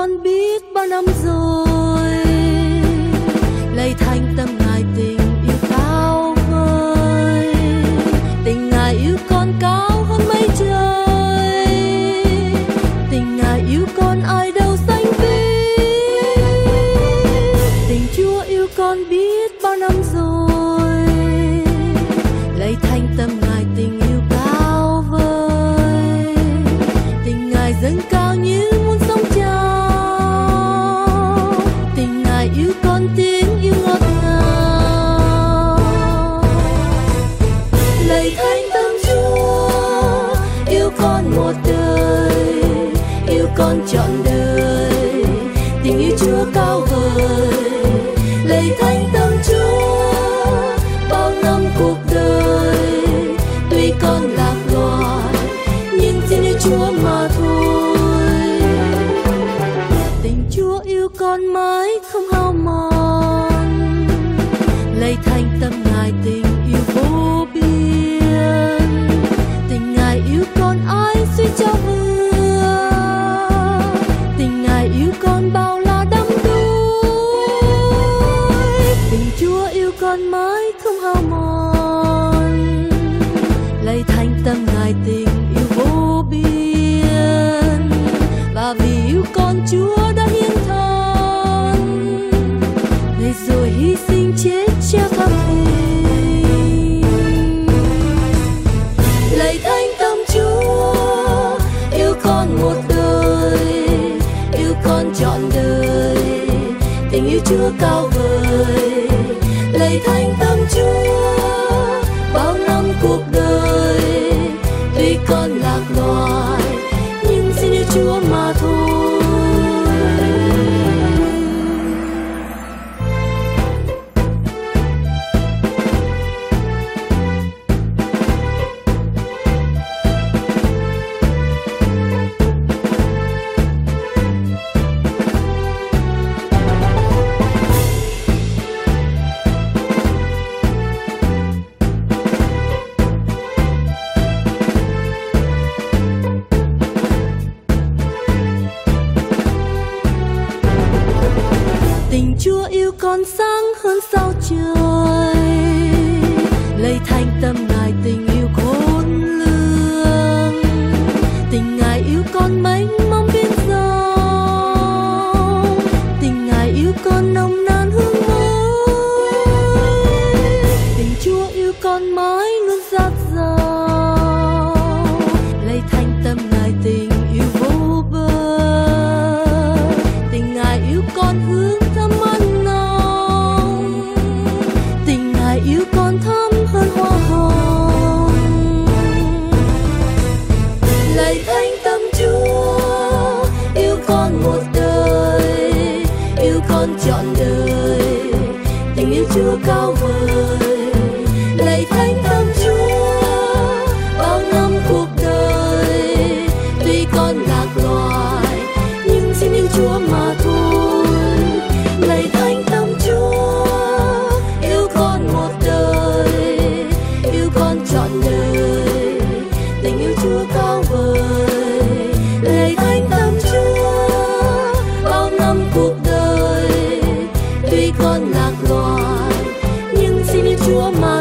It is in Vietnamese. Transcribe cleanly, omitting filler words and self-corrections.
con biết bao năm rồi, lạy thành tâm Ngài tình yêu cao vời, tình Ngài yêu con cao hơn mây trời, tình Ngài yêu con ai đâu sánh ví, tình Chúa yêu con biết bao năm rồi, lạy thành tâm Ngài tình yêu cao vời, tình Ngài dâng cao như muôn sông trào, tình Ngài yêu con tiếng yêu ngọt ngào. Lạy thánh tâm Chúa yêu con một đời, yêu con trọn đời, tình yêu Chúa cao vời. Lạy thánh tâm Chúa bao năm cuộc đời, tuy con lạc loài nhưng xin yêu Chúa mà thôi. Tình Chúa yêu con mãi không hao mòn, lạy thành tâm Ngài tình yêu vô biên, tình Ngài yêu con ai suy cho vừa, tình Ngài yêu con bao la đắm đuối, tình Chúa yêu con mãi không hao mòn, lạy thành tâm Ngài tình yêu vô biên, và vì yêu con Chúa đã hiến thân, Ngài rồi hy sinh chết treo thập hình. Lạy thánh tâm Chúa yêu con một đời, yêu con trọn đời, tình yêu Chúa cao vời. Lạy thánh tâm Chúa bao năm cuộc đời, tuy con lạc loài nhưng xin yêu Chúa mà thôi. Tình Chúa yêu con sáng hơn sao trời, lạy thành tâm Ngài tình yêu khôn lường, tình Ngài yêu con mênh mông biển rộng, tình Ngài yêu con nồng nàn hương mới, tình Chúa yêu con mãi luôn dạt dào, lạy thành tâm Ngài tình yêu vô bờ, tình Ngài yêu con hướng thăm ăn nồng, tình Ngài yêu con thắm hơn hoa hồng. Lạy thánh tâm Chúa yêu con một đời, yêu con trọn đời, tình yêu Chúa cao vời. Lạy thánh tâm Chúa bao năm cuộc đời, tuy con lạc loài nhưng xin yêu Chúa mà thôi. Lạy thánh tâm Chúa yêu con một đời, yêu con trọn đời, tình yêu Chúa cao vời. Lạy thánh tâm Chúa bao năm cuộc đời, tuy con lạc loài nhưng xin yêu Chúa mà